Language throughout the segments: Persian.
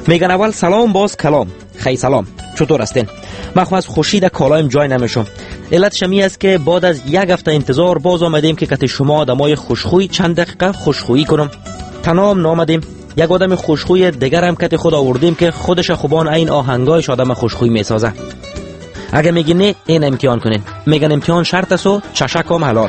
میگن اول سلام باز کلام. خی سلام، چطور هستین؟ من خو از خوشی در کالایم جای نمیشم. علتش می است که بعد از یک هفته انتظار باز آمدیم که کت شما آدمای خوشخوی چند دقیقه خوشخویی کنم. تنام نامدیم، یک آدم خوشخوی دیگر هم کت خود آوردیم که خودش خوبان این آهنگایش آدم خوشخوی میسازه. اگه میگین نه، این امتحان کنین. میگن امتحان شرط است و چشک هم حلال.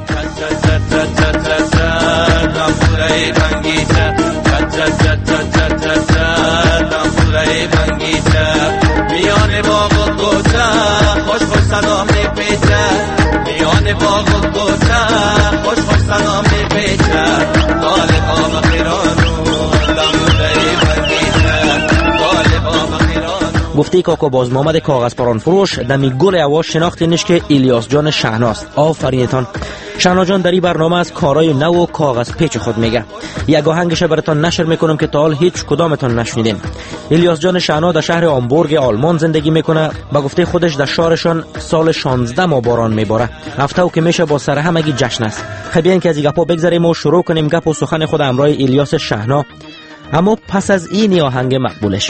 میان باغ و کوچه خوش خوش صدا میپیچه، میان باغ و کوچه خوش خوش صدا میپیچه، طالبا بخیرانو دموره بندیچه، طالبا بخیرانو. گفتی کاکا باز محمد کاغذ پران فروش دمی گل اواز شناختینش که الیاس جان شهناست. آفرینتان. شهنا جان در این برنامه از کارای نو و کاغذ پیچ خود میگه. یک آهنگش براتون نشر میکنم که تا حال هیچ کدامتون نشنیدین. الیاس جان شهنا در شهر آمبورگ آلمان زندگی میکنه. با گفته خودش در شهرشان سال 16 ما باران میباره. هفته که میشه با سر همگی جشن است. خب بیاین که از این گپا بگذریم و شروع کنیم گپ و سخن خود همراه الیاس شهنا، اما پس از این آهنگ مقبولش.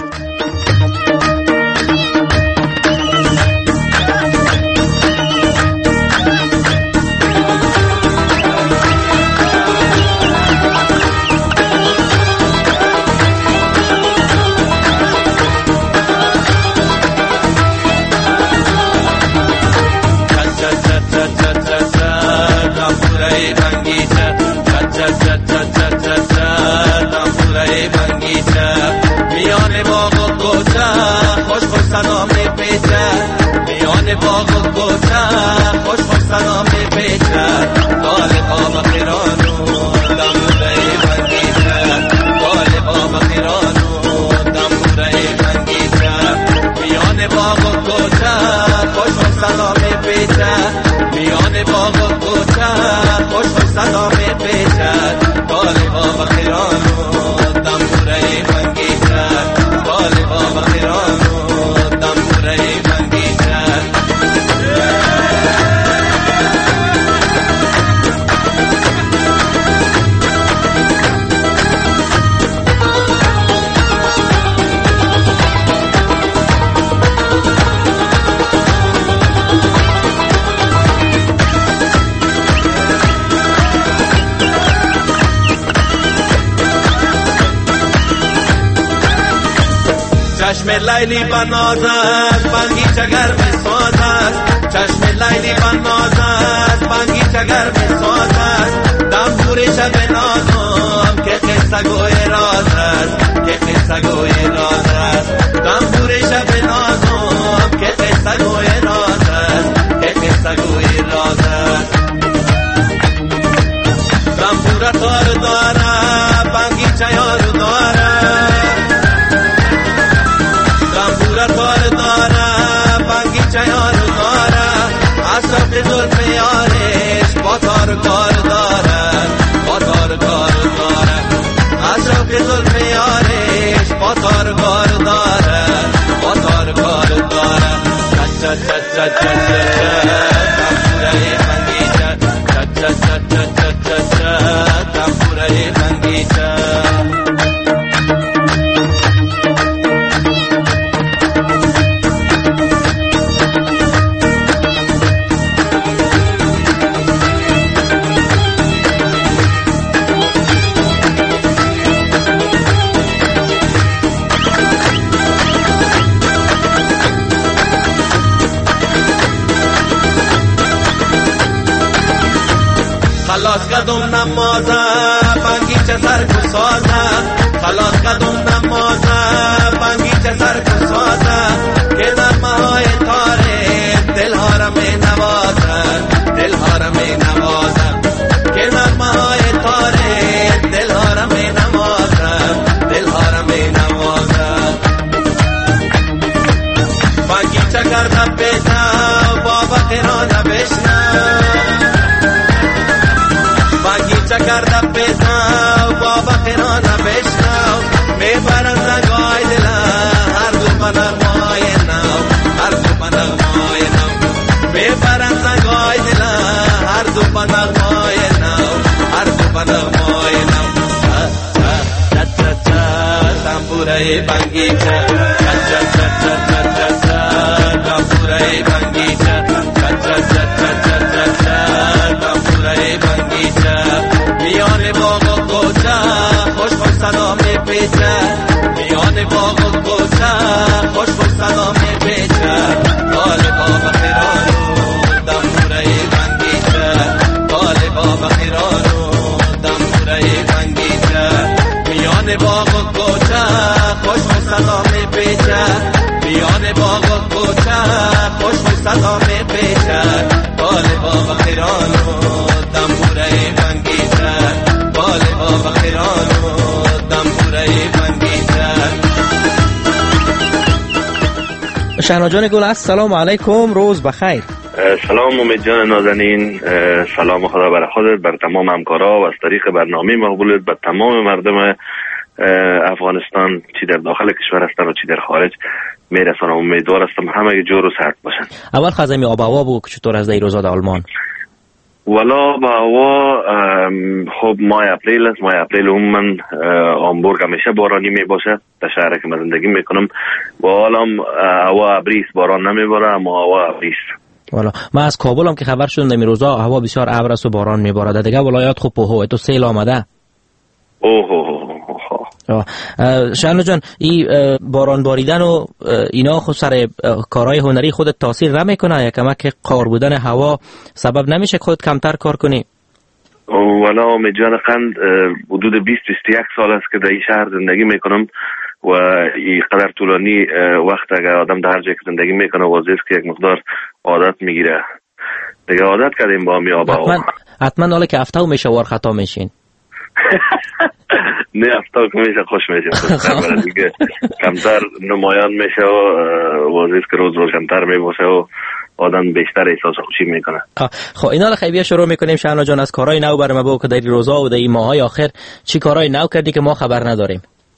میان باغ و کوچه خوش خوش صدا میپیچه، میان باغ و کوچه خوش خوش صدا میپیچه، طالبا بخیرانو دموره بندیچه، طالبا بخیرانو دموره بندیچه، میان باغ و کوچه خوش خوش صدا میپیچه، میان باغ و کوچه خوش خوش صدا میپیچه، طالبا بخیرانو دموره بندیچه، طالبا بخیرانو دموره بندیچه. چشم لیلی بنازد بنگیچه گرم سازد، چشم لیلی بنازد بنگیچه گرم سازد، دمبور شب نازم که قصه گوی راز است، که قصه گوی راز است، دمبور شب نازم که قصه گوی راز است، که قصه گوی راز است. دمبور تار داره بنگیچه یارو داره، کار داره بنگیچه یارو داره، اصف زلف یارش با تار کار داره، با تار کار داره، اصف زلف یارش با تار کار داره، با تار کار داره. چا چا چا چا چا دمبوره بنگیچه، چا چا چا چا چا چا دمبوره بنگیچه. خلاص کدوم نمازه بنگیچه سر کو سازه، خلاص کدوم نمازه بنگیچه سر کو سازه، که نغمه های تاره دلها را می نوازه، دلها را می نوازه، که نغمه های تاره دلها را می نوازه، دلها را می نوازه. بنگیچه کرده پیدا بابا خیرانه بشنه، بنگیچه کرده پیدا بابا خیرانه بشنو، میبرن زنگای دل هر دو بنغمای نو، هر دو بنغمای نو، میبرن زنگای دل هر دو بنغمای نو، هر دو بنغمای نو. چا چا چا چا دنبوره بنگیچه دنبوره بنگیچه دنبوره بنگیچه میان باغ و کوچه خوش خوش صدا میپیچه میان باغ و کوچه خوش خوش صدا میپیچه طالبا بخیرانو دنبوره بنگیچه طالبا بخیرانو دنبوره بنگیچه میان باغ و کوچه خوش خوش صدا میپیچه میان باغ و کوچه خوش خوش صدا میپیچه طالبا بخیرانو دنبوره بنگیچه طالبا بخیرانو دنبوره بنگیچه. شهناز جان گل السلام علیکم، روز بخیر. سلام امید جان نازنین، سلام خدا بر خودت، بر تمام همکارا و از طریق برنامه مقبولت بر تمام مردم افغانستان چی در داخل کشور هستن و چی در خارج میرسانم. امیدوار هستم همه جور و صحت باشن. اول خزمی آب هوا بگو که چطور از دیروزا در آلمان؟ ولا با هوا خب ماه اپریل است. ماه اپریل عموما آمبورگ همیشه بارانی می باشه در شهر که من زندگی میکنم و حالا هوا ابریست، باران نمیباره اما هوا ابریست. والا من از کابل هم که خبر شدم در روزا هوا بسیار ابر است و باران میباره. دیگه ولایات خوب پوهو تو سیل آمده. شهناز جان این باران باریدن و اینا خود سر کارهای هنری خودت تاثیر نمیکنه یا کمک قار بودن هوا سبب نمیشه خودت کمتر کار کنی؟ والا امید جان قند حدود 20-21 سال است که در این شهر زندگی میکنم و این قدر طولانی وقت اگر آدم در هر جای که زندگی میکنه واضح است که یک مقدار عادت میگیره دیگه. عادت کردیم با می آبا حتما حالا که هفته میشه وار خطا میشین. نه هفته که میشه خوش میشه دیگه کمتر نمایان میشه و واضح است که روز روشن‌تر میباشه و آدم بیشتر احساس خوشی میکنه. خب اینا رو خیلی شروع میکنیم. شهناز جان از کارهای نو برام بگو که در روزا و در این ماهای آخر چی کارهای نو کردی که ما خبر نداریم؟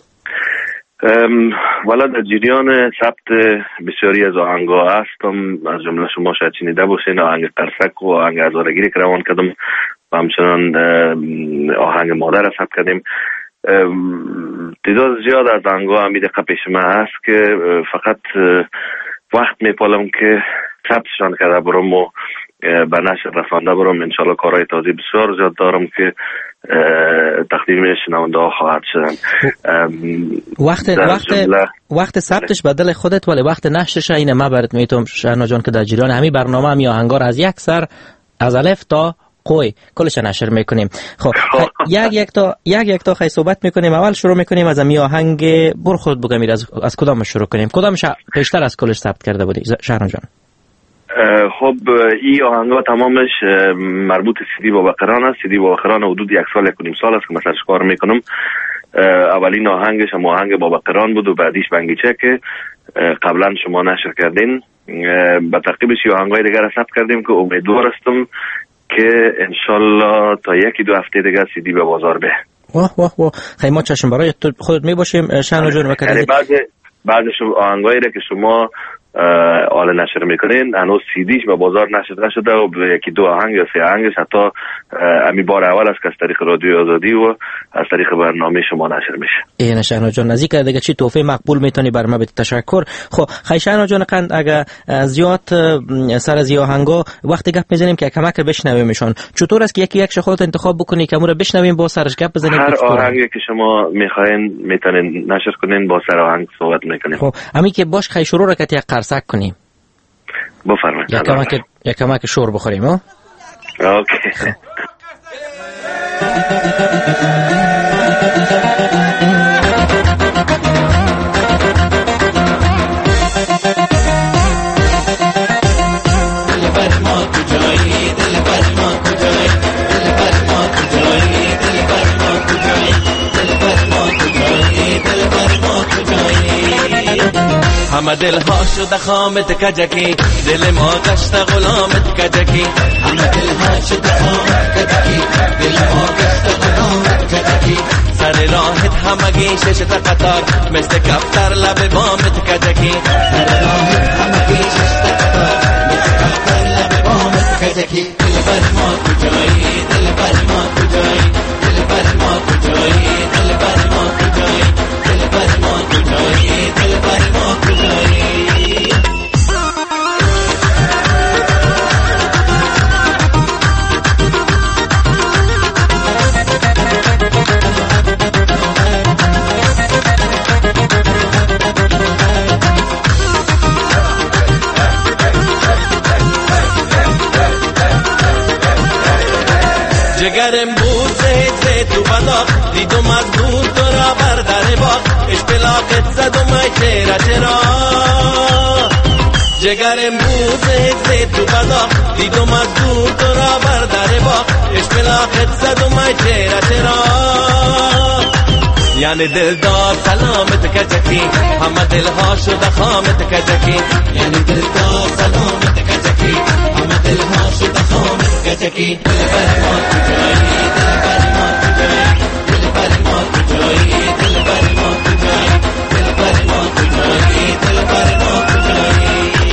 والا در جریان ثبت بسیاری از آهنگ‌ها هستم، از جمله شما شاید شنیده باشین آهنگ قرصک و آهنگ هزارگیری که روان کردم و همچنان آهنگ مادر ثبت کردیم. تعداد زیاد از آهنگ‌ها همین دقیقه پیش من هست که فقط وقت میپالم که ثبتشان کرده برم و به نشر رسانده برم. انشالله کارهای تازه بسیار زیاد دارم که تقدیم شنونده ها خواهد شدن. وقت ثبتش بدل خودت ولی وقت نشرش اینه ما برات میتونم شهناز جان که در جریان همین برنامه هم آهنگا از یک سر از الف تا قوی کلش نشر میکنیم. خب یک تا خیلی صحبت میکنیم. اول شروع میکنیم از می آهنگ بر خود بگم از کدام شروع کنیم؟ کدامش بیشتر از کلش ثبت کرده بودی شهناز جان؟ خب این آهنگا تمامش مربوط سیدی بابقران است. سیدی بابقران حدود 1 سال 1.5 سال است که مثلا کار میکنم. اولین آهنگش هم آهنگ بابقران بود و بعدیش بنگیچه که قبلا شما نشر کردین. به ترتیبش آهنگای دیگر ثبت کردیم که امیدوار هستم که انشالله تا 1-2 هفته دیگر سیدی به بازار به. واه خیلی ما چشم برای خودت میباشیم شهناز جان. یعنی بعض آهنگایی که شما آل نشر میکنین هنوز سیدیش به بازار نشر نشده و 1-2 آهنگ یا 3 آهنگش حتی امی بار اول است که از طریق رادیو آزادی و از طریق برنامه شما نشر میشه. این شهناز جان نزدیک دیگه چی تحفه مقبول میتونی بر ما بدی؟ تشکر. خب خیلی شهناز جان قند اگه زیاد سر از آهنگا وقتی گپ میزنیم که کمک بشنویمشون چطور است که یکی خودت انتخاب بکنی که امور بشنویم با سرش گپ بزنیم؟ هر آهنگی که شما میخواین میتونین نشر کنین با سر آهنگ صحبت میکنیم. خب امی که باش خیلی شروع رکت یک قرصک کنیم. بفرمایید. یا کمک شور بخوریم ها؟ اوکی. همه دل ها شده خامت کجکی دل ما گشت غلامت کجکی همه دل ها شده خامت کجکی دل ما گشت غلامت کجکی سر راهت همگی ششت قطار مثل کفتر لب بامت کجکی سر راهت همگی ششت قطار مثل کفتر لب بامت کجکی دل بر ما کجایی دل بر ما کجایی دل بر ما کجایی دل بر ما کجایی دل بر ما کجایی جگرم بود زهد تو بداخ دیدم از دور تو را بر در باغ اشتلاقت زدم ای چرا جگرم بود زهد تو بداخ دیدم از دور تو را بر در باغ اشتلاقت زدم ای چرا یعنی دلدار سلامت کجکی همه دلها شده خامت کجکی یعنی دلدار سلامت کجکی همه دلها شده خامت کجکی دل بر ما کجایی دل بر ما کجایی دل بر ما کجایی دل بر ما کجایی دل بر ما کجایی دل بر ما کجایی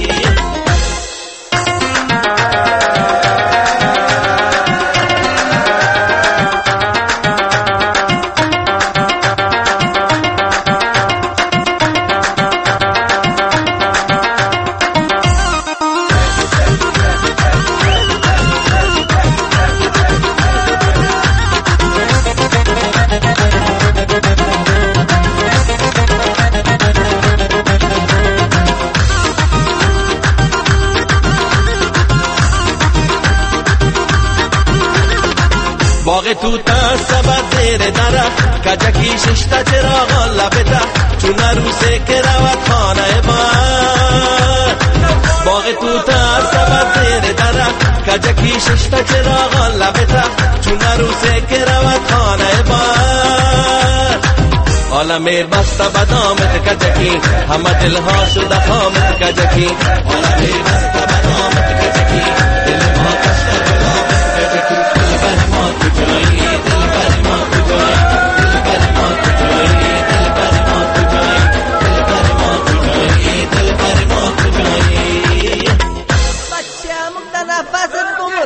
باغ توتا سبز زیر درخت کجکی ششتا چراغ لبتا چون عروسه که روت خانه بار باغ توتا سبز زیر درخت کجکی ششتا چراغ لبتا چون عروسه که روت خانه بار عالم بسته بدامت کجکی همه دلها شده خامت کجکی عالم بسته بدامت کجکی دلها کشته غلامت کجکی دل بر ما کجایی دل بر ما کجایی دل بر ما کجایی دل بر ما کجایی دل بر ما کجایی دل بر ما کجایی بچه مقدر نفس دور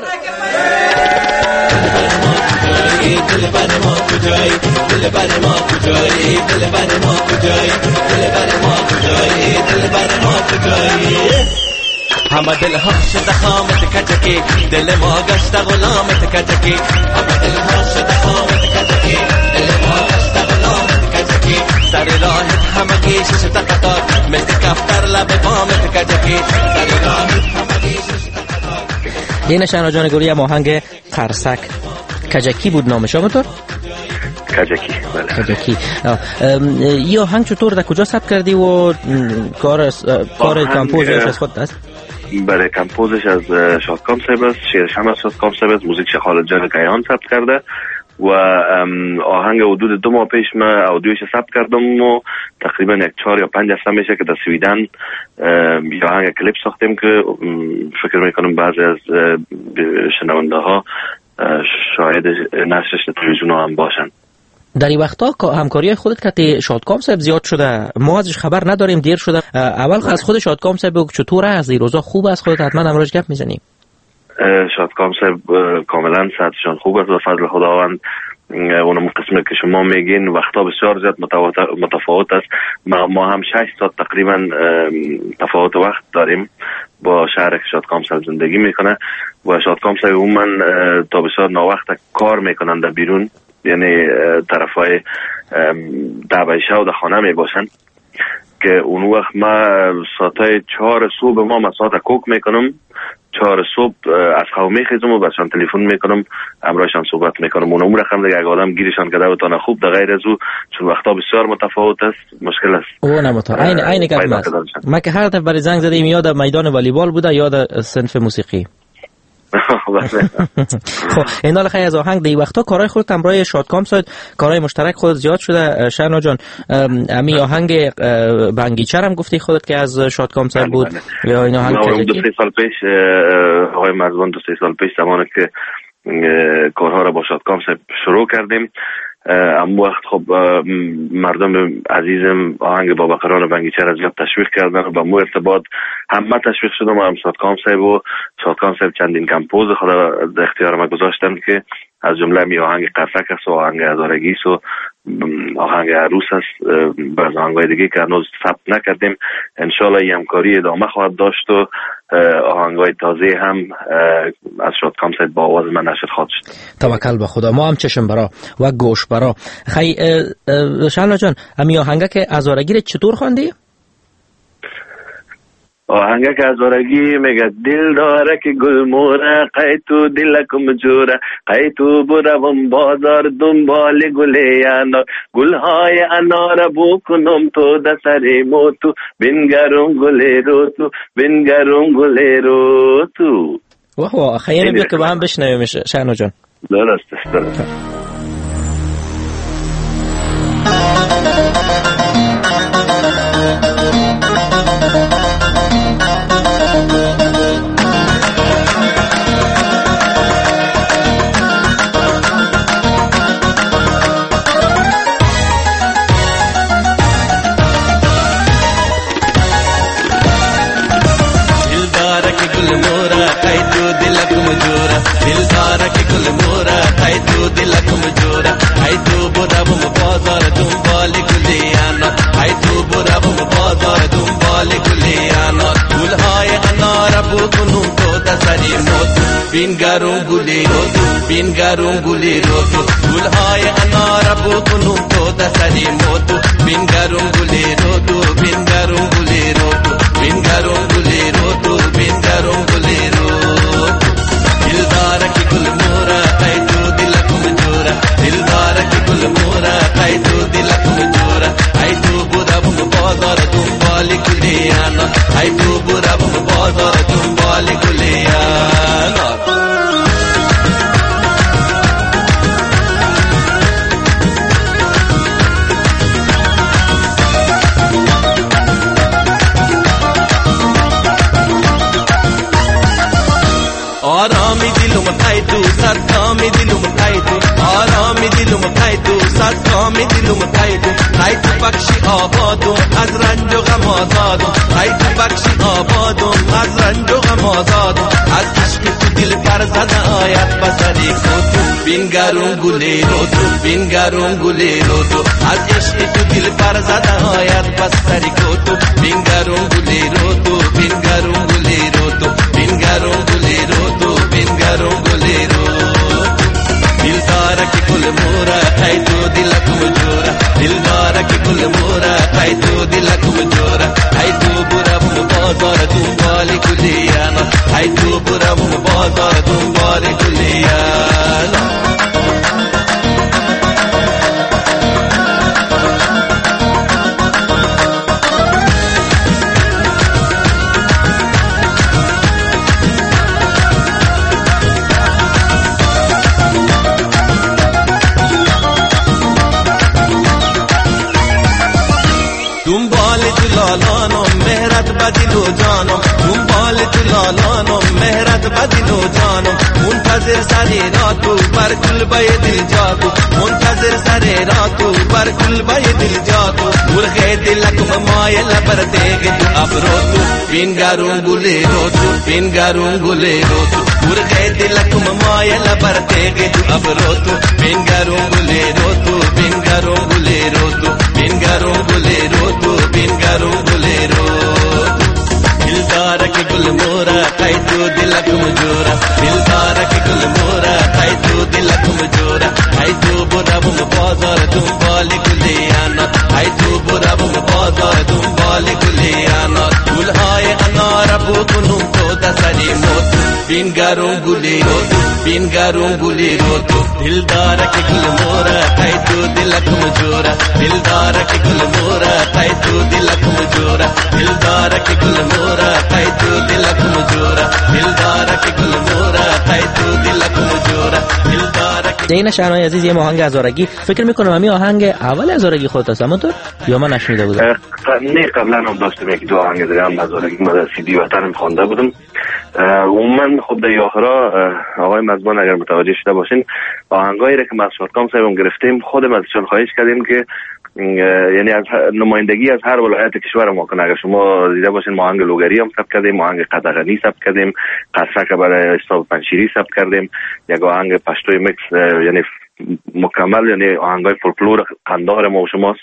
دل بر ما کجایی دل بر ما کجایی دل بر ما کجایی دل بر ما کجایی دل بر ما کجایی همه دلها شده خامت کجکی دل ما گشته غلامت کجکی همه دلها شده خامت کجکی دل ما گشته غلامت کجکی سر راهت همگی شده قطار مثل کفتر لب بامت کجکی سر راهت همگی شده قطار. این شهناز جان گلی آهنگ قرصک کجکی بود نامش همونطور؟ کجکی بله کجکی. این آهنگ چطور در کجا ثبت کردی و کار کمپوزش از خود است؟ برای کمپوزش از شادکام صاحب است، شعرش هم از شادکام صاحب است، موزیکش خالد جان کیهان ثبت کرده و آهنگ حدود 2 ماه پیش من اودیوش ثبت کردم و تقریبا 4 یا 5 هفته میشه که در سویدن یه آهنگ کلیپ ساختیم که فکر میکنم بعضی از شنونده ها شاید نشرش تلویزیون هم باشن. در این وقتا همکاری خودت که شادکام صاحب زیاد شده، ما ازش خبر نداریم، دیر شده. اول از خود شادکام صاحب بگو چطوره، از این روزا خوب است؟ خودت حتما امروز گپ میزنیم. شادکام صاحب کاملا صحتشان خوب است و فضل خداوند. اونم قسمی که شما میگین وقتا بسیار زیاد متفاوت است. ما هم 6 ساعت تقریبا تفاوت وقت داریم با شهر که شادکام صاحب زندگی میکنه و شادکام صاحب عموما تا بسیار ناوقت کار میکنن در بیرون، یعنی طرفای دعویشه و در خانه می باشن که اون وقت ما ساعت 4 صبح ما ساعت کوک میکنم، 4 صبح از خواب میخیزم و برشان تلفن میکنم، امرایشان صحبت میکنم. اون رقم دیگه اگه آدم گیرشان کده و تا خوب در غیر از او چون وقتا بسیار متفاوت است مشکل است. او نمتا این گپ است. ما که هر دفعه برای زنگ زدیم یاد میدان والیبال بوده یاد صنف موسیقی. خب این حال خیلی از آهنگ دی وقتا کارهای خودت همراه شادکام صاحب کارهای مشترک خودت زیاد شده. شهناز جان امی آهنگ بنگیچه هم گفتی خودت که از شادکام صاحب بود یا این آهنگ 2-3 سال پیش آقای مرزبان 2-3 سال پیش زمانی که کارها را با شادکام صاحب شروع کردیم اما وقت خب مردم عزیزم آهنگ بابا قرار بنگیچه را زیاد تشویق کردن و با مو ارتباط همه تشویق شدم و هم شادکام صاحب و شادکام صاحب چندین کمپوز خدا در اختیار ما گذاشتن که از جمله می آهنگ قرصک است و آهنگ هزارگیس و آهنگ عروس است، بعض آهنگای دیگه که هنوز ثبت نکردیم. انشالله این همکاری ادامه خواهد داشت و آهنگای تازه هم از شادکام صاحب با آواز من نشر خواهد شد. توکل به خدا. ما هم چشم برا و گوش برا. خیلی شهناز جان امی آهنگه که هزارگیر چطور خواندی؟ آهنگک هزارگی میگه دل داره که گل موره قیتو دلکم جوره قیتو بروم بازار دنبال گلیانا گلهای انار بکنم تو دسری موتو بنگرم گلی رو تو بنگرم گلی رو تو. واه خیلی بیا که با هم بشنویم شهنا جان. درست. بینگرون گلی روتو بینگرون گلی روتو گلهای انار بکنم تو دسری موتو بینگرون گلی روتو بینگرون گلی روتو بینگرون گلی روتو بینگرون گلی روتو دلدار کی گل مورا قیدو دلکم جورا دلدار کی گل مورا قیدو دلکم جورا قیدو برم بازار دنبال گلیانا قیدو برم بازار دنبال گلیانا آرامی دلم قیدو صدقامی دلم قیدو آرامی دلم قیدو صدقامی دلم قیدو قیدو بخشی آبادم از رنج و غم آزادم قیدو بخشی آبادم از رنج و غم آزادم از عشق تو دل پر زده آید بسری کوتو بینگرون گلی روتو بینگرون گلی روتو از عشق تو دل پر زده آید بسری کوتو بینگرون گلی روتو بینگرون گلی روتو بینگرون گلی روتو بینگرون گلی روتو دلدار کی گل مورا قیدو دلکم جورا دلدار کی گل مورا قیدو دلکم جورا قیدو برم بازار دنبال گلیانا قیدو برم بازار دنبال گلیانا بدلو جانم دنبال تو لالانم مهرت بدلو جانم منتظر سری راتو بر کل بای دل جاتو منتظر سری راتو بر کل بای دل جاتو مرغ دلکم مایل بر دیگ تو ابروتو بینگرون گلی روتو بینگرون گلی روتو مرغ دلکم مایل بر دیگ تو ابروتو بینگرون گلی روتو بینگرون گلی روتو بینگرون گلی روتو بینگرون گلی روتو دلدار کی گل مورا قیدو دلکم جورا دلدار کی گل مورا قیدو دلکم جورا قیدو برم بازار دنبال گلیانا قیدو برم بازار دنبال گلیانا گلهای انار بکنم تو دسری موتو بینگرون گلی روتو بینگرون گلی روتو دلدار کی گل مورا قیدو دلکم جورا دلدار کی گل مورا قیدو دلکم جورا دلدار کی گل مورا قیدو دلکم جورا دلدار کی گل مورا قیدو دلکم جورا دلدار دینا شهنای عزیز یه آهنگ هزارگی فکر میکنم همین آهنگ اول هزارگی خودت هست همونطور یا من نشنیده بودم؟ نه قبلا هم داشتم یک دو آهنگ دیگه هم هزارگی ما در CD وطنم خوانده بودم. عموما خب در آخرا آقای مزبان اگر متوجه شده باشین آهنگایی را که ما شادکام صاحبم گرفتیم خودم ازشون خواهش کردیم که یعنی از نمایندگی از هر ولایت کشور ما کنه. اگر شما دیده باشین ما آهنگ لوگری هم ثبت کردیم، آهنگ قدغنی ثبت کردیم، قصرک برای استاد پنشیری ثبت کردیم، یک آهنگ پشتوی مکس یعنی مکمل یعنی آهنگای فولکلور قندار ما و شماست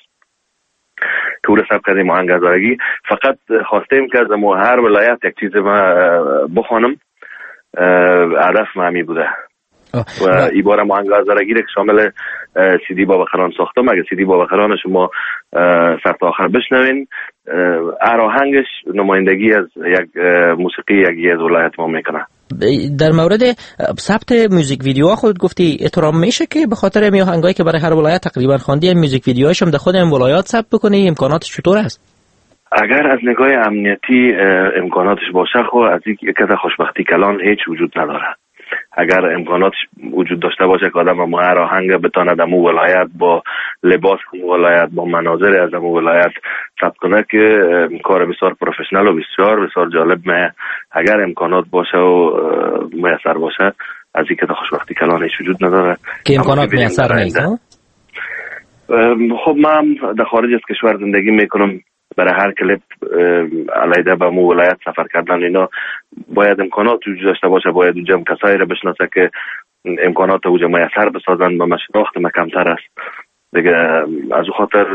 تور ثبت کردیم آهنگ هزارگی. فقط خواستیم که از هر ولایت یک چیز ما بخوانم، هدف ما همی بوده. و این بار آهنگ هزارگی که شامل سیدی بابقران ساختم. اگه سیدی بابقران شما سر تا آخر بشنوین، آهنگش نمایندگی از یک موسیقی یکی از ولایت ما میکنه. در مورد ثبت موزیک ویدیوها خود گفتی احترام میشه که به خاطر می آهنگایی که برای هر ولایت تقریبا خواندی موزیک ویدیوهاشم در خود این ولایت ثبت بکنی، امکاناتش چطور است؟ اگر از نگاه امنیتی امکاناتش باشه خو از یک کده خوشبختی کلان هیچ وجود نداره. اگر امکاناتش وجود داشته باشه که آدم ما هر آهنگ بتونه در مو ولایت با لباس مو ولایت با مناظر از مو ولایت ثبت کنه که کار بسیار پروفشنال و بسیار بسیار جالب میه. اگر امکانات باشه و میسر باشه از این کده خوشبختی کلان هیچ وجود نداره که امکانات میسر نیست. خب من در خارج از کشور زندگی میکنم، برای هر کلیپ علیده به مو ولایت سفر کردن اینا باید امکانات وجود داشته باشه، باید اونجا کسایی رو بشناسه که امکانات اونجا میسر بسازن و شناخت ما کمتر است دیگه. از اون خاطر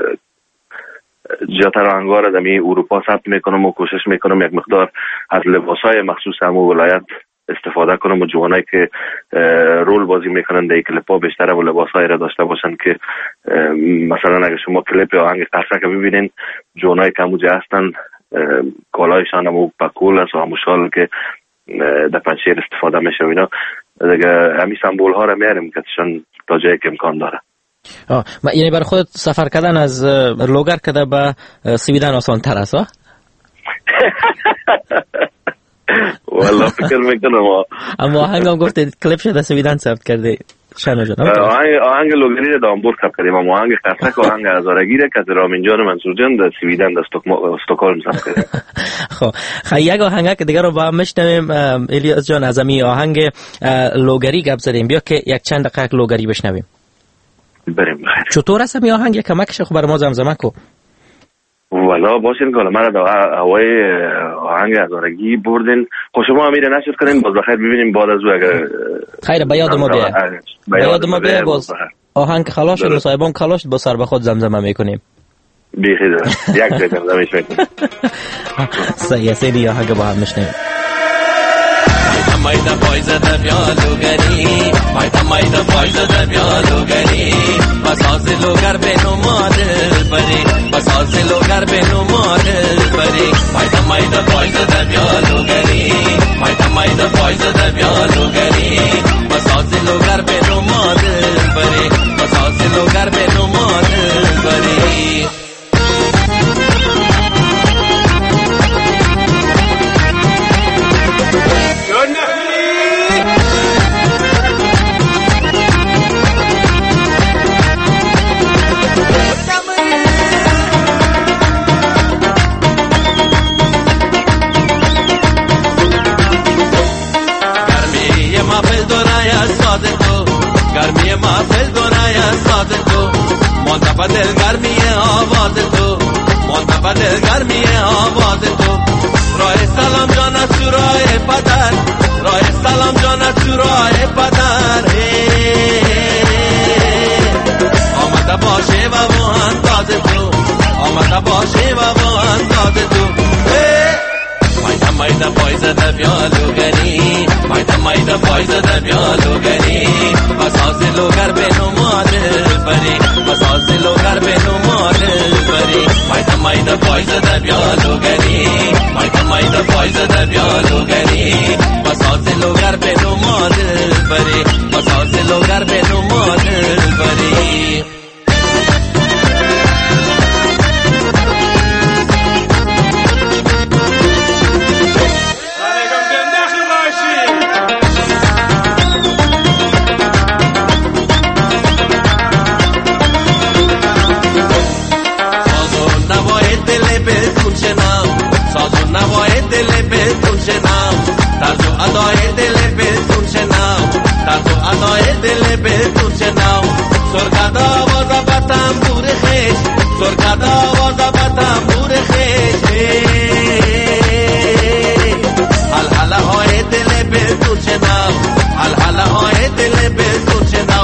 زیادتر آهنگا رو در اروپا ثبت میکنم و کوشش میکنم یک مقدار از لباسای مخصوص همو ولایت استفاده کنم و جوانایی که رول بازی میکنن در کلیپ‌ها بیشتر و لباسایی را داشته باشن که مثلا اگه شما کلیپ آهنگ قرصک ببینین، جوانایی که همونجا هستن کالایشان همو پکول است و همو شال که در پنچیر استفاده میشه و اینا دیگه. همین سمبول ها را میاریم که تشان تا جایی که امکان داره. یعنی برای خود سفر کردن از لوگر کده به سویدن آسان تر است؟ والله فکر میکنم. اما آهنگم گفتید کلیپ شده سویدن ثبت کرده شانو جان. آهنگ لوگری در دامبورگ ثبت کردیم، اما آهنگ قرصک و آهنگ هزارگی را که رامین جان منصور جان در سویدن در استکهلم ثبت کردیم. خب یک آهنگ که دیگه رو با هم میشنویم الیاس جان، از این آهنگ لوگری گپ زدیم، بیا که یک چند دقیقه لوگری بشنویم. بریم. چطور است این آهنگ؟ کمکش خب برای ما زمزمه کو. والا باشین که من در هوای آهنگ هزارگی بردین. خب شما امیر نشد کنین باز بخیر ببینیم بعد از او اگر خیر به یاد ما بیا باز آهنگ خلاص شد مصاحبم خلاص با سر به خود زمزمه میکنیم. بیخی یک جای زمزمهش میکنیم. سیدی آهنگ با هم میشنویم. Maida boyza da bialugari, maida boyza da bialugari, basaze logar beno madel bari, basaze logar beno madel bari, maida boyza da bialugari, maida boyza da bialugari, basaze logar beno madel bari, basaze logar beno madel bari. گرمی محفل دنیا ساز تو منتبه دل گرمی آواز تو منتبه دل گرمی آواز تو راه سلام جانت تو راه پدر راه سلام جانت تو راه پدر آمده باشه و و انداز تو آمده باشه و و انداز تو Maida boyza da bialugari, maida boyza da bialugari, basaze logar beno madel bari, basaze logar beno madel bari, maida boyza da bialugari, maida boyza da bialugari, basaze logar beno madel bari, basaze logar beno madel bari. نوای دل بهتون شنم طرز و ادای دل بهتون شنم طرز و ادای دل بهتون شنم سرکد آواز با تنبور خیش سرکد آواز با تنبور خیش حلحله های دل بهتون شنم حلحله های دل بهتون شنم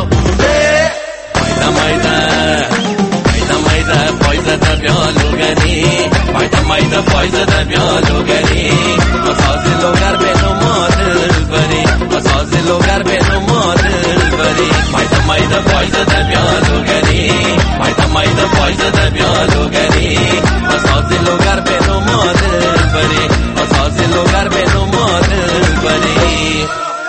مایده پایزه در بیالوگری مایده پایزه در بیالوگری بساز لوگر بینو مادل بری بساز لوگر بینو مادل پای زده بیا لوگری مایده پای زده بیا لوگری بساز لوگر به نما دل بری بساز لوگر به نما دل بری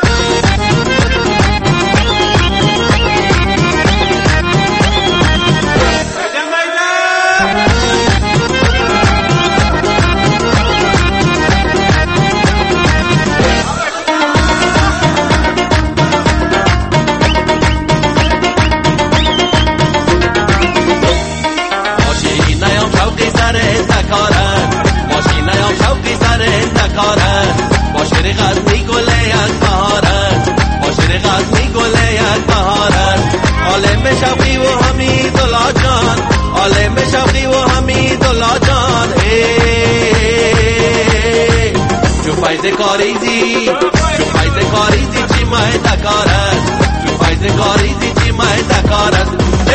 باشر غزنی گله یک بهارت باشر غزنی گله یک بهارت عالم شوقی و حمید الله جان عالم شوقی و حمید الله جان جو فایده کاریزی جو فایده کاریزی چی مای دکارت جو فایده کاریزی چی مای دکارت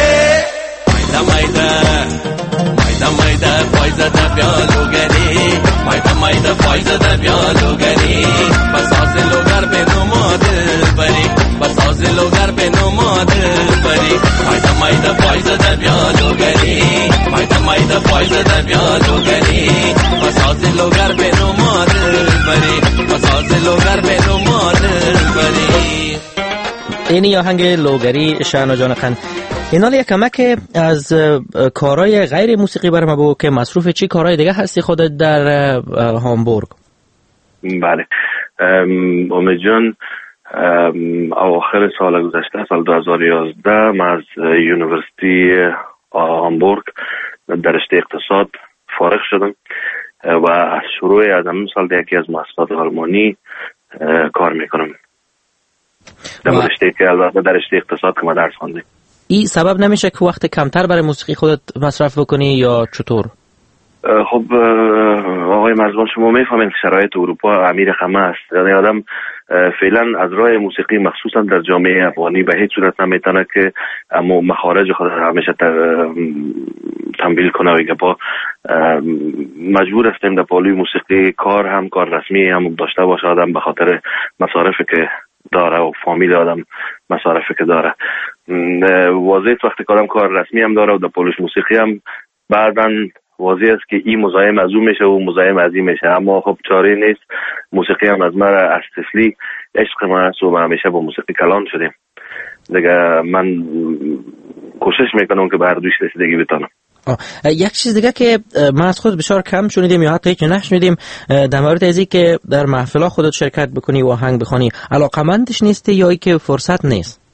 مایده پایزه ده بیا لوگری مایده پایزه ده بیا لوگری بساز لوگر به نما دل بری بساز لوگر به نما دل بری مایده پایزه ده بیا لوگری مایده پایزه ده بیا لوگری بساز لوگر به نما دل بری بساز لوگر به نما دل بری. اینی آهنگ لوگری شهناز جان خان. اینا یک کمک از کارهای غیر موسیقی بر ما بگو که مصروف چی کارهای دیگه هستی خودت در هامبورگ؟ بله امید جان، اواخر سال گذشته سال 2011 من از یونیورسیتی هامبورگ در رشته اقتصاد فارغ شدم و از شروع از همون سال یکی از مؤسسات آلمانی کار میکنم در رشته که البته در رشته اقتصاد که ما درس خواندیم. این سبب نمیشه که وقت کمتر برای موسیقی خودت مصرف بکنی یا چطور؟ خب آقای مرزبان، شما میفهمین که شرایط اروپا امیر خمه است. یعنی آدم فعلا از راه موسیقی مخصوصا در جامعه افغانی به هیچ صورت نمیتونه که اما مخارج خود همیشه تنبیل کنه و گپا مجبور هستیم در پالوی موسیقی کار رسمی هم داشته باشه آدم به خاطر مصارفی که داره و فامیل آدم مصارفی که داره. واضح وقتی که آدم کار رسمی هم داره و در پالوش موسیقی هم بعداً واضح است که این مزاحم از اون میشه و مزاحم از این میشه، اما خب چاره نیست. موسیقی هم از من از طفلی عشق من است و همیشه با موسیقی کلان شدیم دیگه. من کوشش میکنم که به هر دوش رسیدگی بتونم. یک چیز دیگه که ما از خود بسیار کم شنیدیم یا حتی هیچ نشنیدیم در مورد ازی که در محفل‌ها خودت شرکت بکنی و آهنگ بخونی، علاقمندش نیستی یا ای که فرصت نیست؟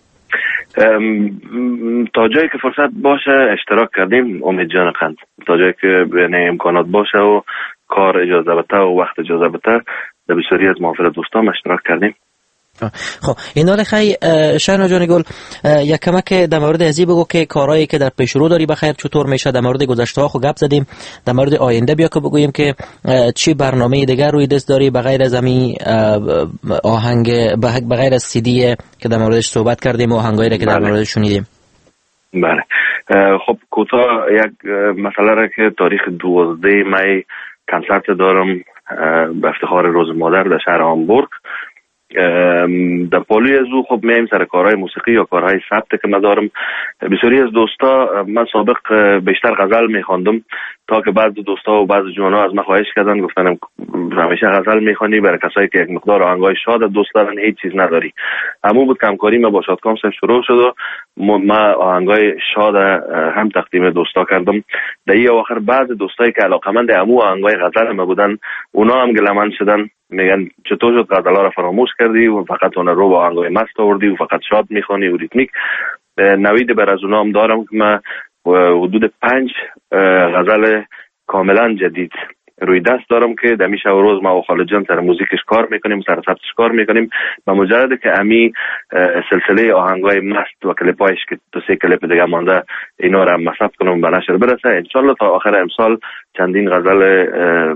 تا جایی که فرصت باشه اشتراک کردیم امید جان خند، تا جایی که امکانات باشه و کار اجازه بده و وقت اجازه بده در بسیاری از محافل دوستان اشتراک کردیم. خب این حال خیلی شهناز جان گل یک کمک در مورد ازی بگو که کارهایی که در پیش رو داری بخیر چطور میشه. در مورد گذشته ها خو گپ زدیم، در مورد آینده بیا که بگوییم که چی برنامه دیگر روی دست داری بغیر از همین آهنگ بغیر از سی دی که در موردش صحبت کردیم و آهنگایی که در موردش شنیدیم. بله خب کوتاه یک مسئله را که تاریخ 12 می کنسرت دارم به افتخار روز مادر در شهر هامبورگ. در پالوی از او خب میایم سر کارهای موسیقی یا کارهای ثبت که من دارم. بسیاری از دوستا، من سابق بیشتر غزل میخواندم تا که بعض دوستا و بعض جوانا از من خواهش کردن، گفتن همیشه غزل میخوانی برای کسایی که یک مقدار آهنگای شاد دوست دارن هیچ چیز نداری. همون بود همکاری ما با شادکام شروع شد و ما آهنگای شاد هم تقدیم دوستا کردم. در این اواخر بعض دوستایی که علاقمند همون آهنگای غزل ما بودن اونا هم گلمن شدن، میگن چطور شد غزل‌ها را فراموش کردی و فقط اون رو با آهنگای مست آوردی و فقط شاد میخوانی و ریتمیک. نوید بر از اونا هم دارم که من حدود 5 غزل کاملا جدید روی دست دارم که در میشه و روز ما و خالد جان سر موزیکش کار میکنیم، سر ثبتش کار میکنیم و مجرد که امی سلسله آهنگای مست و کلیپایش که 2-3 کلیپ دیگه مانده اینا را مصرف کنم به نشر برسه انشالله تا آخر امسال چندین غزل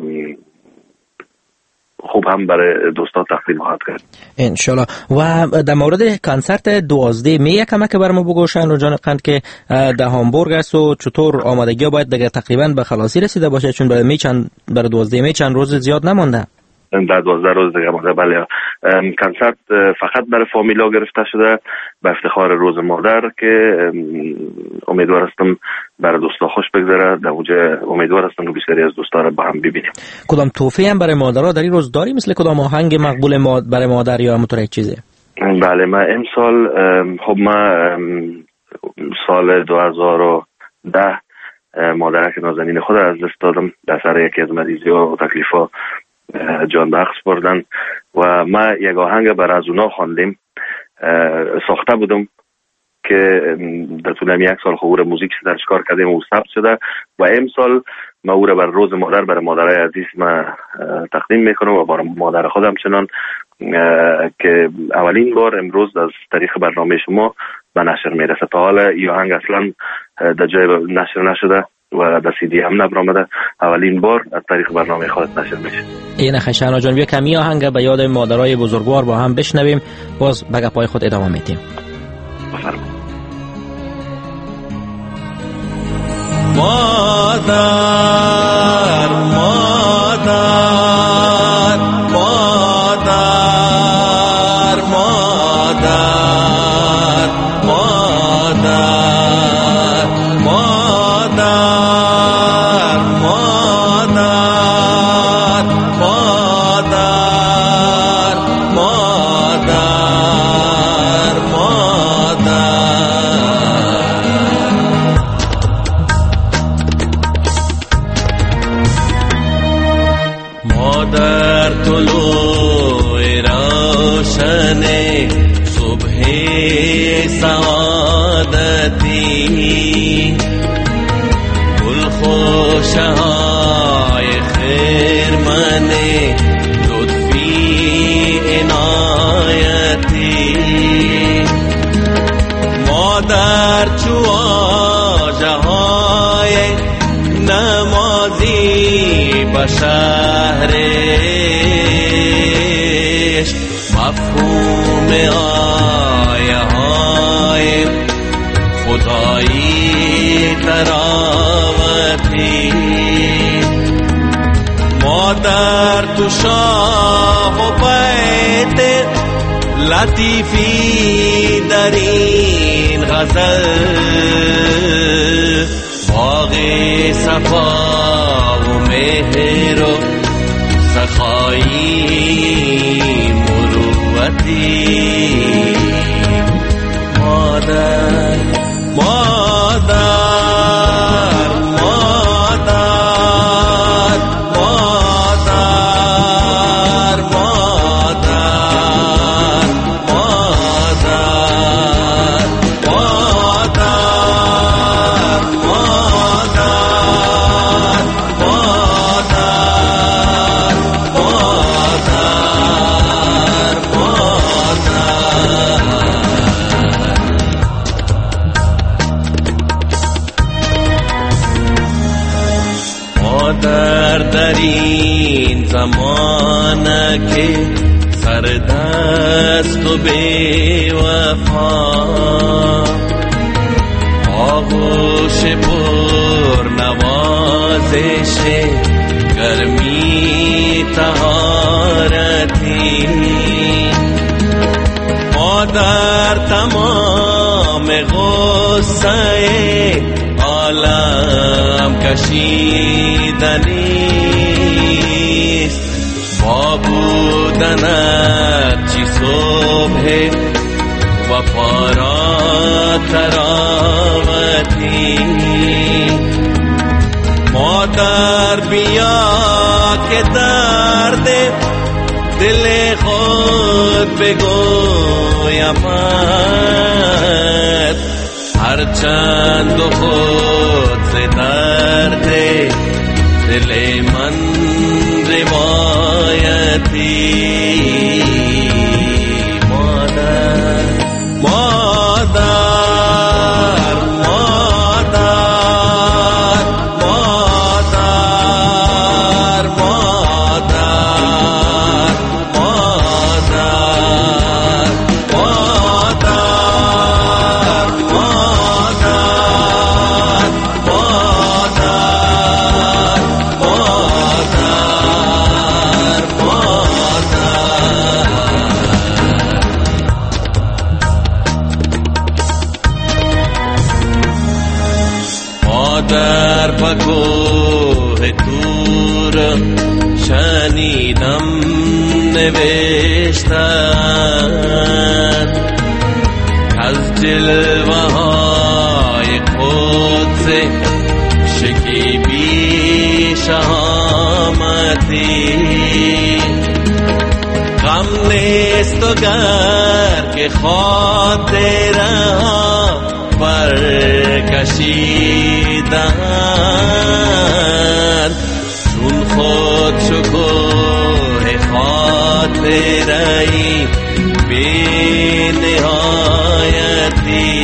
خوب هم برای دوستان تقدیم خواهد کرد انشالله. و در مورد کنسرت 12 می کمک برام بگو شهناز جان قند که در هامبورگ است و چطور آمادگی باید دیگه تقریبا به خلاصی رسیده باشه، چون برای 12 می چند روز زیاد نمانده. در 12 روز دیگه مادر. بله کنسرت فقط برای فامیلا گرفته شده به افتخار روز مادر که امیدوار هستم برای دوستا خوش بگذره. در اونجا امیدوار هستم که بسیاری از دوستا رو با هم ببینیم. کدام تحفه هم برای مادرها در این روز داری؟ مثل کدام آهنگ مقبول برای مادر یا همونطور یک چیزه؟ بله من امسال خب من سال 2010 مادرک نازنین خود از دست دادم در سر یکی از مریضی و تکلیف ها جان بخش بردن و ما یک آهنگ بر از اونا خواندیم ساخته بودم که در طول یک سال خور موزیک درش کار کردیم و ثبت شده و امسال ما او را بر روز مادر برای مادرای عزیز ما تقدیم میکنم و برای مادر خودم چنان که اولین بار امروز از طریق برنامه شما به نشر میرسه. تا حالا این آهنگ اصلا در جای نشر نشده و در CD هم نبرآمده. اولین بار از طریق برنامه خودت نشر میشه. این شهنا جان بیا کمی آهنگ به یاد مادرای بزرگوار با هم بشنویم، باز به گپای خود ادامه میدیم. بفرمایید. مادر مادر مادر مادر مادر مادر مادر مادر طلوع روشن صبح سعادتی، گل خوشه های خرمن لطفی عنایتی، مادر چو آژه های نمازی به شهرش، مفهوم آیه های خدایی تراوتی، مادر تو شاه و بیت لطیفی در این غزل، باغ صفا و مهر و سخایی مروتی، مادر مادر در این زمانه که سردست و بی وفا، آغوش پر نوازش گرمی طهارتی، مادر تمام غصه عالم کشیدنیست، با بودنت چی صبح وفا را تراوتی، مادر بیا که درد دل خود بگویمت، هرچند و خود ز درد دل من روایتی، مادر مادر در پکوه تور شنیدم نوشتن از جلوه های قدس شکیبی شهامتی غم نیست و گر که خاطره ها برکشیدن چون خود شکوه خاطره‌ای بی نهایتی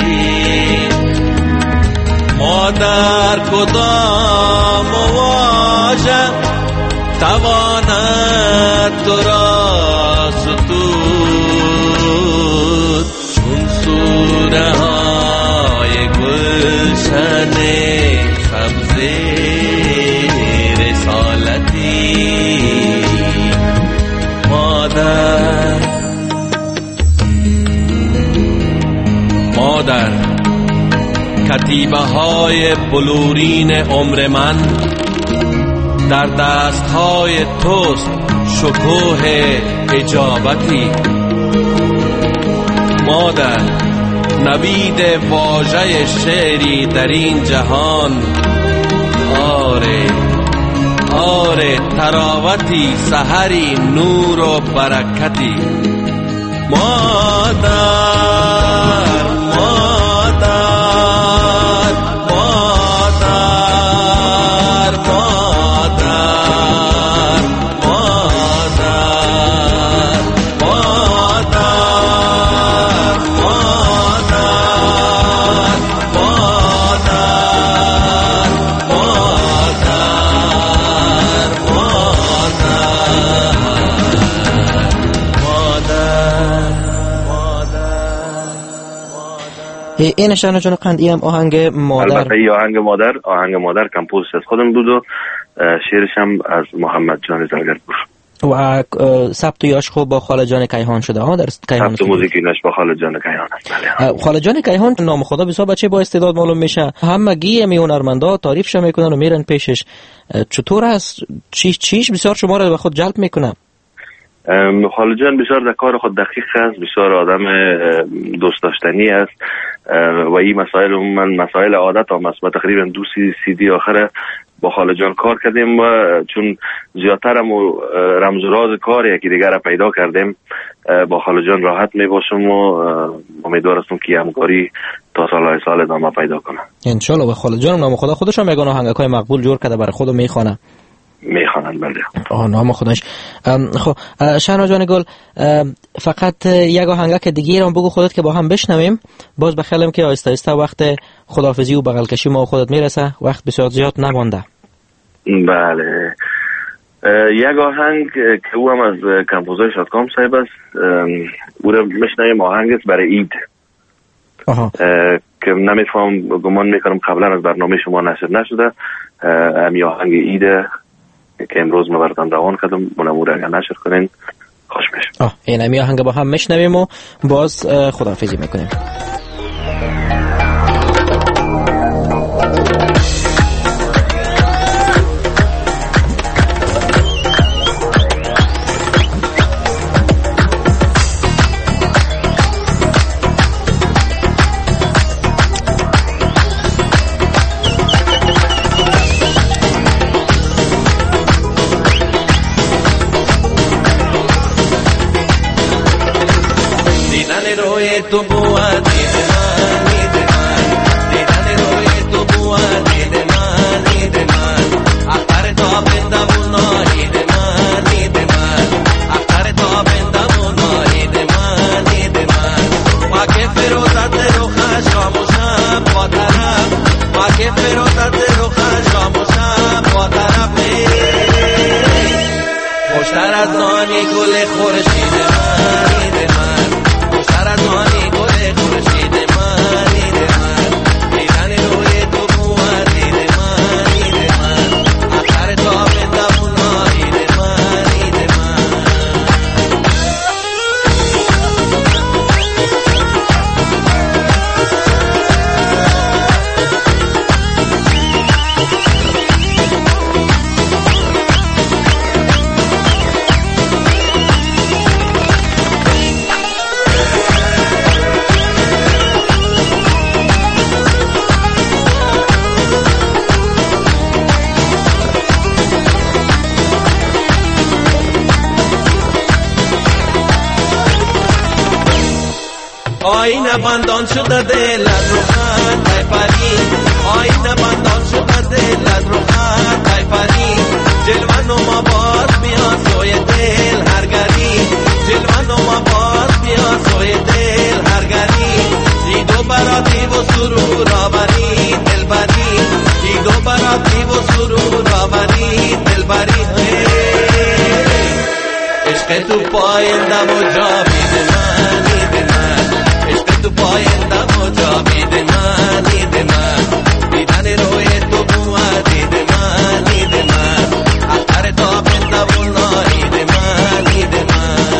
ما در کدام واژه تواند تو را ستود چون سوره های گلشن سبز رسالتی مادر کتیبه های بلورین عمر من در دست های توست شکوه اجابتی مادر نوید واژه شعری در این جهان آره تراوتی سحری نور و برکتی مادر این شهناز جان قندی هم آهنگ مادر. البته این آهنگ مادر کمپوز از خودم بود و شعرش هم از محمد جان زرگرپور و ثبت یاش خوب با خاله جان کیهان شده ها در کیهان. ثبت موزیکی نش با خاله جان کیهان است. خاله جان کیهان نام خدا بسیار بچه با استعداد معلوم میشه. همگی هنرمندا تعریفش میکنن و میرن پیشش. چطور است؟ چیش بسیار شما رو به خود جلب میکنه؟ خاله جان بسیار در کار خود دقیق است، بسیار آدم دوست داشتنی است و این مسائل من مسائل عادت هم است. تقریبا 2 CD آخره با خاله جان کار کردیم و چون زیادتر هم رمز و راز کار یکی دیگر را پیدا کردیم با خاله جان راحت می باشم و امیدوار هستم که همکاری تا سال ادامه پیدا کنه انشالله. و خاله جان نام خدا خودش هم میگن آهنگای مقبول جور کرده برای خود میخوانه بله. نام خودش. خب شهناز جان گل فقط یک آهنگک دیگه رو بگو خودت که با هم بشنویم باز بخیالم که آهسته آهسته وقت خداحافظی و بغل کشی ما خودت میرسه، وقت بسیار زیاد نمانده. بله یک آهنگ که او هم از کمپوزای شادکام صاحب است، او رو میشنویم. آهنگ است برای عید که نمیفهم گمان میکنم قبلا از برنامه شما نشر نشده. همی آهنگ عید که امروز ما براتون روان کردم اونمو رو اگر نشر کنین خوش میشه. این همی آهنگ با هم میشنویم و باز خداحافظی میکنیم. تو بوا دید من دیدن روی تو بوا دید من اختر تا بندم ناهید من اختر تا بندم ناهید من ما که فروزت رو خشاموشم با طرف ما که فروزت رو خشاموشم با طرف خوشتر از نانی گل خورشید من خوشتر از نانی گل خورشید آینه بندان شده دل از رو خط ای پری آینه بندان شده دل از رو خط ای پری جلوه نما باز بیا سوی دل هرگری جلوه نما باز بیا سوی دل هرگری دیدو براتی و سرور آوری دلبری دیدو براتی و سرور آوری دلبری عشق تو پاینده و جاوید من عشق تو پاینده و جاوید من دیدن روی تو بوا دید من اختر تا بنده و ناید من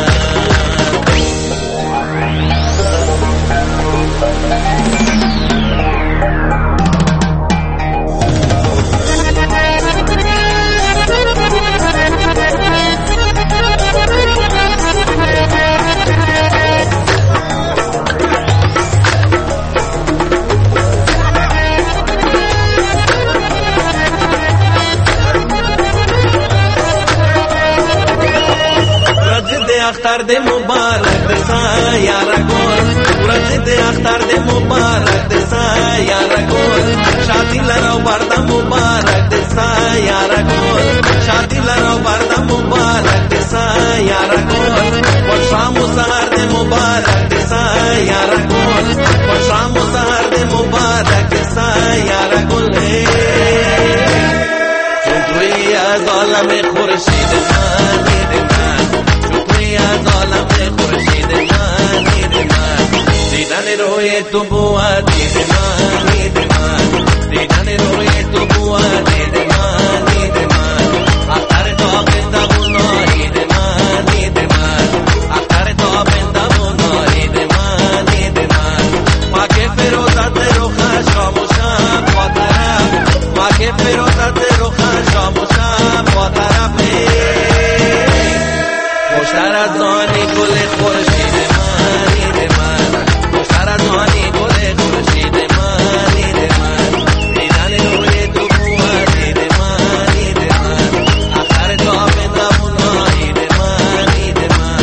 اختر ده مبارک دسا یارا گل ورځ ده اختر ده مبارک دسا یارا گل شادی لرو بردا مبارک دسا یارا گل شادی لرو بردا مبارک دسا یارا گل و شام و سحر ده مبارک دسا یارا گل و شام و سحر ده مبارک دسا یارا گل چون توی از عالم خورشید من از عالم خورشید من دیدن روی تو بوا دید من دیدن روی تو بوا دید من اختر تا بنده و ناید من اختر تا بنده و ناید من ما که فروزت رو خشام و شب با طرف ما که فروزت رو خشام و شب با طرف خوشتر از آنی گل خورشید من خوشتر از آنی گل خورشید من دیدن روی تو بوا دید من اختر تا بنده و ناید من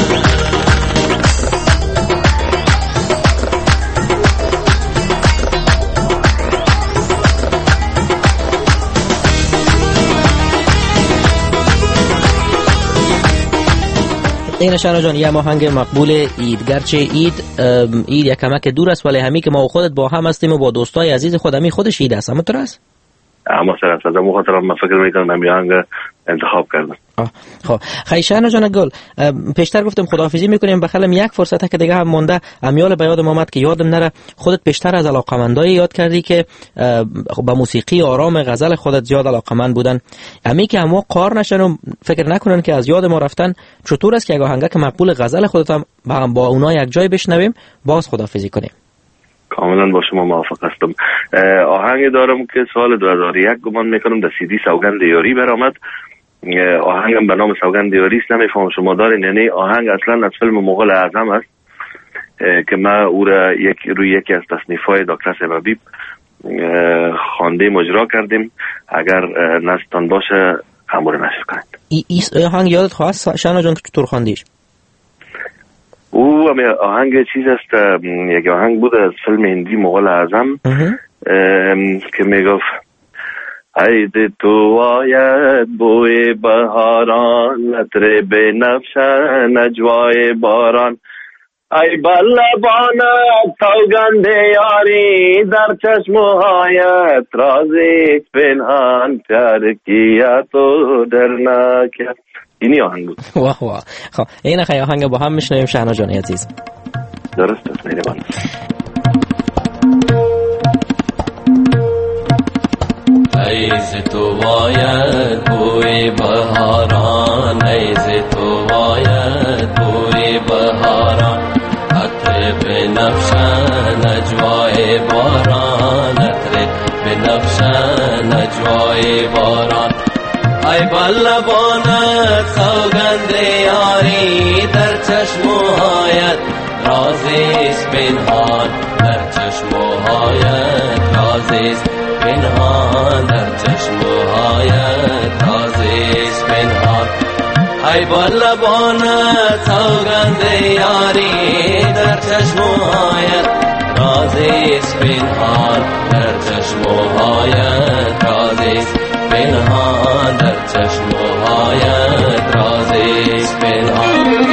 این شهنا جان یه آهنگ مقبول عید، گرچه عید یک کمک دور است ولی همی که ما و خودت با هم هستیم و با دوستای عزیز خود همی خودش عید است، همونطور است؟ اما سر از اون خاطر من فکر میکنم همی آهنگ انتخاب کردم. خب خیلی شهنا جان گل، پیشتر گفتم خداحافظی میکنیم، بخلم یک فرصت که دیگه هم مونده، امیال به یادم آمد که یادم نره خودت پیشتر از علاقمندای یاد کردی که به موسیقی آرام غزل خودت زیاد علاقمند بودن، همی که همو قار نشن و فکر نکنن که از یاد ما رفتن، چطور است که اگه آهنگک مقبول غزل خودت هم با اونا یک جای بشنویم باز خداحافظی کنیم؟ کاملا با شما موافق هستم. آهنگ دارم که سال 2001 گمان میکنم در سی دی سوگند یاری برآمد. آهنگم به نام سوگند یاری است، نمیفهم شما دارین، یعنی آهنگ اصلا از فیلم مغول اعظم است که ما او را روی یکی از تصنیف‌های دکتر سببی خوانده مجرا کردیم. اگر نستان باشه همون نشر کنید. این آهنگ یادت خواست شهنا جان که چطور خواندیش؟ او آهنگ چیز است، یک آهنگ بود از فیلم هندی مغول اعظم که میگفت عید تو آید بوی بهاران عطر بنفشه نجوای باران ای بلبانت سوگند یاری در چشم و هایت رازی پنهان پیار کیا تو درنا کیا. اینی آهنگ بود. واه واه. خب این خیلی آهنگ با هم میشنویم شهنا جان عزیز. درست است مهربان. ایز تو باید بوی بهاران ایز تو باید بوی بهاران عطر بنفشه نجوای باران عطر بنفشه نجوای باران ای بلبانت سوگند یاری در چشم و هایت رازیست پنهان در چشم و هایت رازیست پنهان در چشم و هایت رازیست پنهان ای بلبانت سوگند یاری در چشم و هایت رازیست پنهان در چشمهایت رازیست پنهان در چشمهایت رازیست پنهان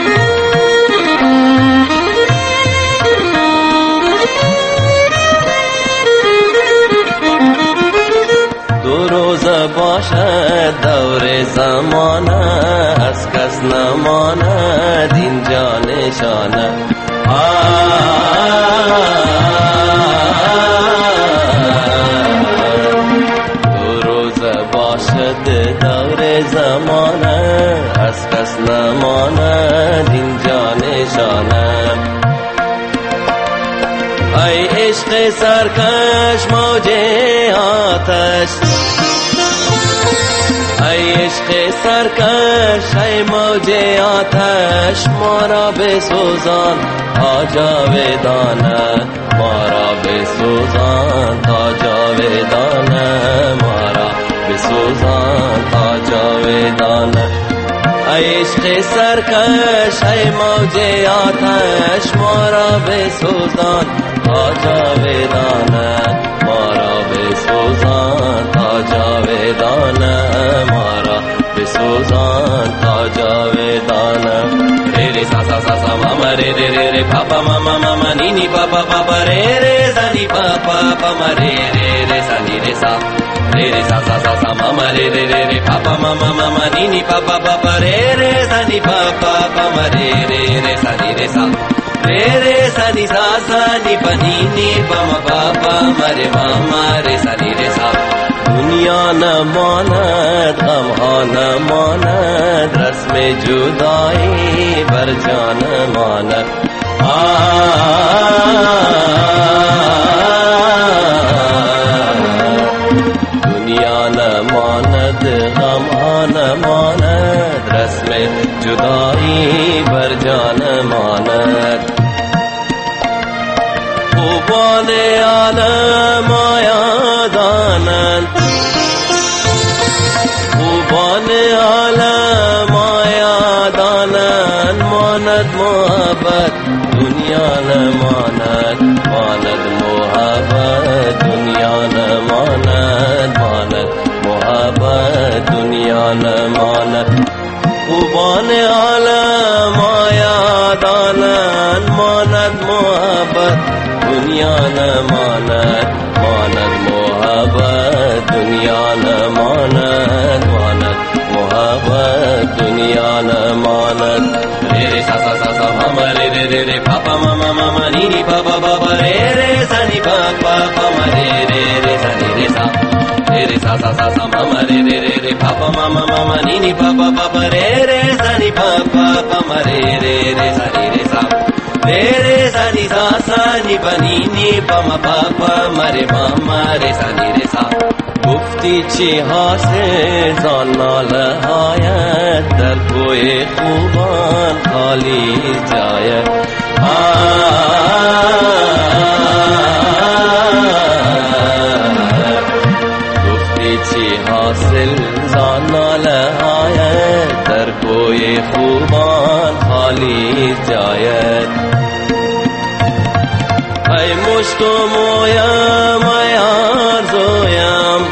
دو روز باشد دور زمانه از کس نماند اینجا نشانه دو روز باشد دور زمانه از کس نماند اینجا نشانه ای عشق سرکش موج آتش ای عشق سرکش ای موج آتش ما را بسوزان تا جاودانه ما را بسوزان تا جاودانه ما را بسوزان تا جاودانه ای عشق سرکش ای موج آتش ما را بسوزان تا جاودانه ما را بسوزان تا جاودانه ما را بسوزان تا جاودانه ری ری سا سا سا سا ماما ری ری ری ری پاپا ماما ماما نی نی پاپا پاپا ری ری سا نی پاپا پاپا ری ری ری سا نی ری سا ری ری سا سا سا سا ماما ری ری ری ری پاپا ماما ماما نی نی پاپا پاپا ری ری سا نی پاپا پاپا ری ری ری سا نی ری سا ری ری سا نی سا سا نی پا نی نی پاما پاپا مری ماما ری سا نی ری سا دنیا نماند غم ها نماند رسم جدایی بر جان ماند دنیا نماند غم ها نماند رسم جدایی بر جان ماند خوبان عالم آیادانند خوبان عالم آیادانند ماند محبت دنیا نماند ماند محبت دنیا نماند ماند محبت دنیا نماند خوبان عالم آیادانند ماند محبت دنیا نماند ماند محبت دنیا نماند ماند محبت دنیا نماند ری ری سا سا سا سا ماما ری ری ری ری پاپا ماما ماما نی نی پاپا پاپا ری ری سا نی پاپا پاپا ری ری ری سا نی ری سا ری ری سا سا سا سا ماما ری ری ری ری پاپا ماما ماما نی نی پاپا پاپا ری ری سا نی پاپا پاپا ری ری ری سا نی ری سا ری ری سا نی سا سا نی پا نی نی پاما پاپا مری ماما ری سا نی ری سا گفتی چی حاصل زان ناله هایت در کوی خوبان خالی جایت گفتی چی حاصل زان ناله هایت در کوی خوبان خالی جایت ای مشک و مویم ای آرزویم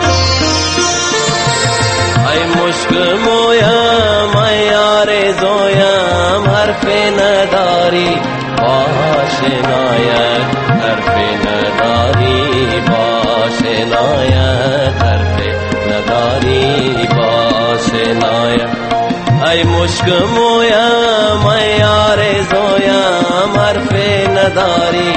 ای مشک مویم ای آرزویم حرف نداری باشنایت حرف نداری باشنایت حرف نداری باشنایت ای مشک مویم ای آرزویم حرف نداری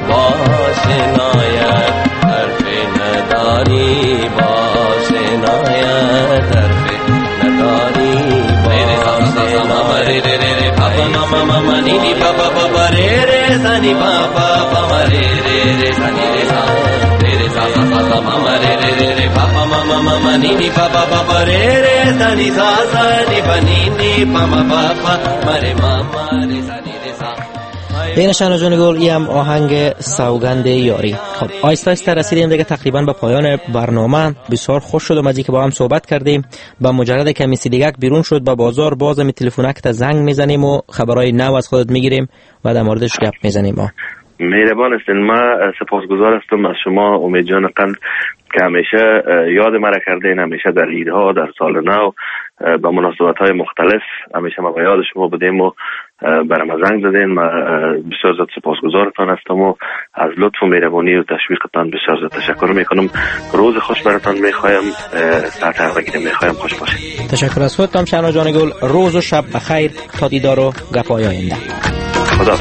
باشنایت حرف نداری باشنایت حرف نداری باشنایت ری ری ری ری پاپا ماما ماما نی نی پاپا پاپا ری ری سا نی پاپا پاپا ری ری ری سا نی ری سا ری ری سا سا سا سا ماما ری ری ری ری پاپا ماما ماما نی نی پاپا پاپا ری ری سا نی سا سا نی پا نی نی پاما پاپا مری ماما ری سا نی ری سا بین شنوندگان گل ای هم آهنگ سوگند یاری. خب آیسته آیسته رسیدیم دیگه تقریبا به پایان برنامه. بسیار خوش شدم از اینکه با هم صحبت کردیم. با مجرد که میسی دیگه بیرون شد با بازار بازم تلفنک تا زنگ میزنیم و خبرای نو از خودت میگیریم و در موردش گپ میزنیم. مهربان هستین. ما سپاسگزار هستم از شما امید جان قند که همیشه یاد مرا کردین، همیشه در عیدها، در سال نو، با مناسبت‌های مختلف همیشه ما به یاد شما بودیم و برام زنگ زدین. ما بسیار زیاد سپاسگزارتان هستم و از لطف و مهربانی و تشویقتان بسیار زیاد تشکر میکنم. روز خوش براتان میخوایم، ساعت همگی میخوایم خوش باشید. تشکر از خودتان شهناز جان گل. روز و شب بخیر تا دیدار و گپای آینده. خدا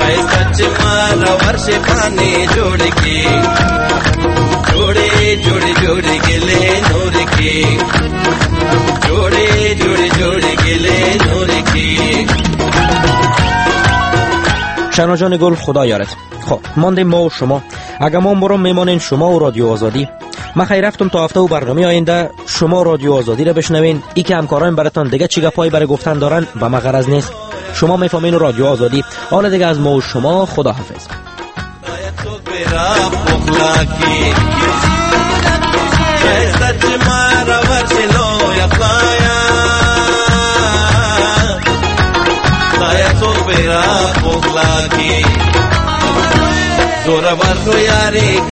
जोड़े जोड़े जोड़े गिले नूर की जोड़े जोड़े जोड़े गिले नूर की. شهناز جان گل خدا یارت. خب ماندیم ما و شما. اگر ما برام میمانین شما و رادیو آزادی. من خیر رفتم تا هفته و برنامه آینده شما رادیو آزادی را بشنوین. ای که همکاران براتان دیگه چی گپای برای گفتن دارن و ما غرض نیست. شما میفهمین رادیو آزادی. حالا دیگه از ما و شما خدا حافظ. Zora var ko yari